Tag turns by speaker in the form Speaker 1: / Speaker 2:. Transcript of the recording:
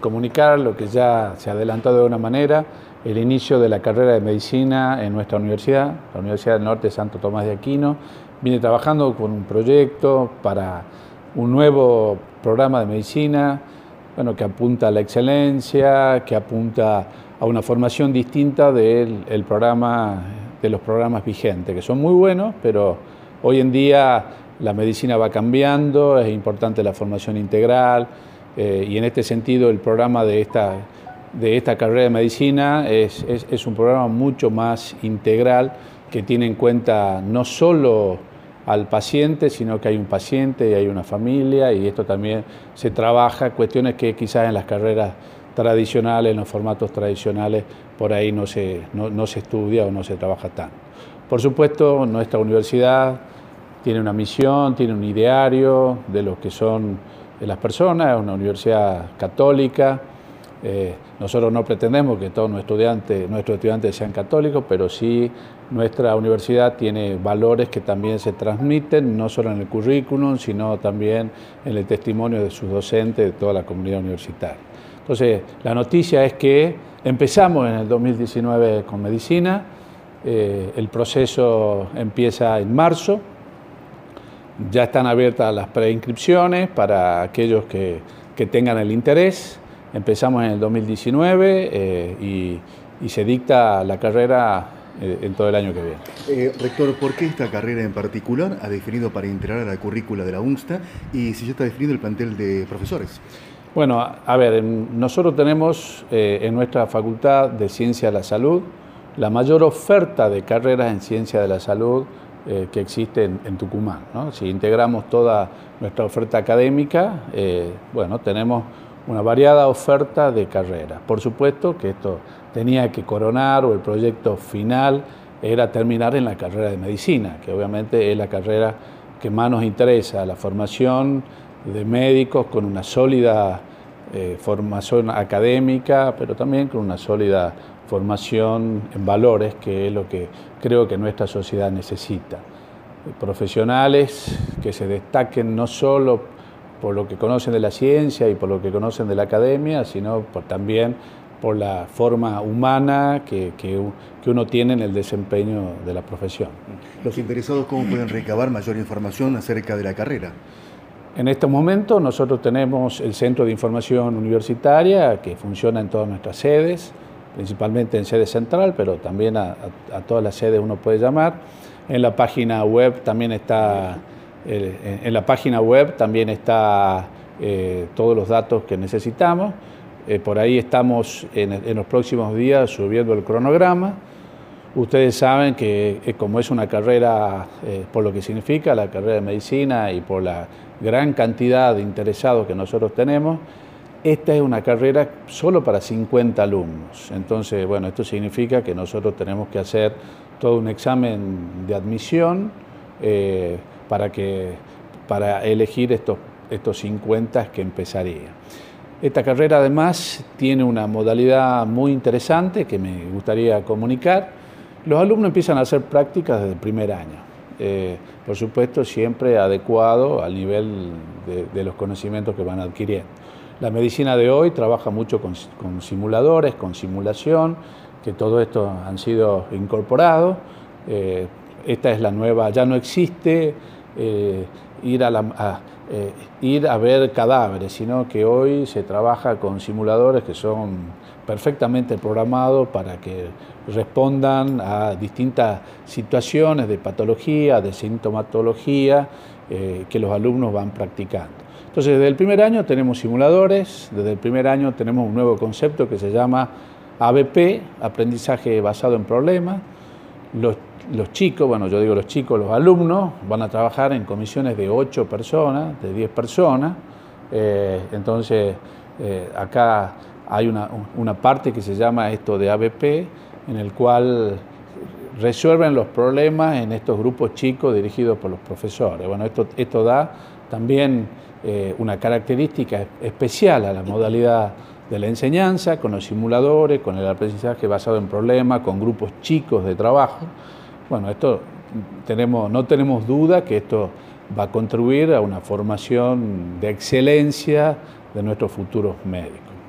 Speaker 1: comunicar lo que ya se ha adelantado de una manera, el inicio de la carrera de medicina en nuestra universidad, la Universidad del Norte de Santo Tomás de Aquino. Viene trabajando con un proyecto para un nuevo programa de medicina, bueno, que apunta a la excelencia, que apunta a una formación distinta de los programas vigentes, que son muy buenos, pero hoy en día la medicina va cambiando, es importante la formación integral, y en este sentido el programa de esta carrera de medicina es un programa mucho más integral, que tiene en cuenta no solo al paciente, sino que hay un paciente y hay una familia, y esto también se trabaja, cuestiones que quizás en las carreras tradicionales, en los formatos tradicionales, por ahí no se estudia o no se trabaja tanto. Por supuesto, nuestra universidad tiene una misión, tiene un ideario de lo que son las personas, es una universidad católica. Nosotros no pretendemos que todos nuestros estudiantes sean católicos, pero sí nuestra universidad tiene valores que también se transmiten, no solo en el currículum, sino también en el testimonio de sus docentes, de toda la comunidad universitaria. Entonces, la noticia es que empezamos en el 2019 con medicina, el proceso empieza en marzo, ya están abiertas las preinscripciones para aquellos que tengan el interés. Empezamos en el 2019 y se dicta la carrera en todo el año que viene.
Speaker 2: Rector, ¿por qué esta carrera en particular ha definido para integrar a la currícula de la UNSTA y si ya está definido el plantel de profesores?
Speaker 1: Bueno, a ver, nosotros tenemos en nuestra Facultad de Ciencia de la Salud la mayor oferta de carreras en Ciencia de la Salud que existe en Tucumán, ¿no? Si integramos toda nuestra oferta académica, bueno, tenemos una variada oferta de carreras. Por supuesto que esto tenía que coronar, o el proyecto final era terminar en la carrera de medicina, que obviamente es la carrera que más nos interesa, la formación de médicos con una sólida formación académica, pero también con una sólida formación en valores, que es lo que creo que nuestra sociedad necesita. Profesionales que se destaquen no solo por lo que conocen de la ciencia y por lo que conocen de la academia, sino también por la forma humana que uno tiene en el desempeño de la profesión.
Speaker 2: ¿Los interesados cómo pueden recabar mayor información acerca de la carrera?
Speaker 1: En este momento nosotros tenemos el Centro de Información Universitaria, que funciona en todas nuestras sedes, principalmente en sede central, pero también a todas las sedes uno puede llamar. En la página web también está todos los datos que necesitamos. Por ahí estamos en los próximos días subiendo el cronograma. Ustedes saben que como es una carrera, por lo que significa la carrera de medicina y por la gran cantidad de interesados que nosotros tenemos, esta es una carrera solo para 50 alumnos. Entonces, bueno, esto significa que nosotros tenemos que hacer todo un examen de admisión para elegir estos 50 que empezaría. Esta carrera además tiene una modalidad muy interesante que me gustaría comunicar. Los alumnos empiezan a hacer prácticas desde el primer año, por supuesto siempre adecuado al nivel de los conocimientos que van adquiriendo. La medicina de hoy trabaja mucho con simuladores, con simulación, que todo esto han sido incorporados. Esta es la nueva, ya no existe ir a ver cadáveres, sino que hoy se trabaja con simuladores que son perfectamente programados para que respondan a distintas situaciones de patología, de sintomatología que los alumnos van practicando. Entonces, desde el primer año tenemos simuladores, desde el primer año tenemos un nuevo concepto que se llama ABP, Aprendizaje Basado en Problemas. Los chicos, bueno, yo digo los chicos, los alumnos, van a trabajar en comisiones de 8 personas, de 10 personas. Entonces, acá hay una parte que se llama esto de ABP, en el cual resuelven los problemas en estos grupos chicos dirigidos por los profesores. Bueno, esto da también una característica especial a la modalidad de la enseñanza, con los simuladores, con el aprendizaje basado en problemas, con grupos chicos de trabajo. Bueno, no tenemos duda que esto va a contribuir a una formación de excelencia de nuestros futuros médicos.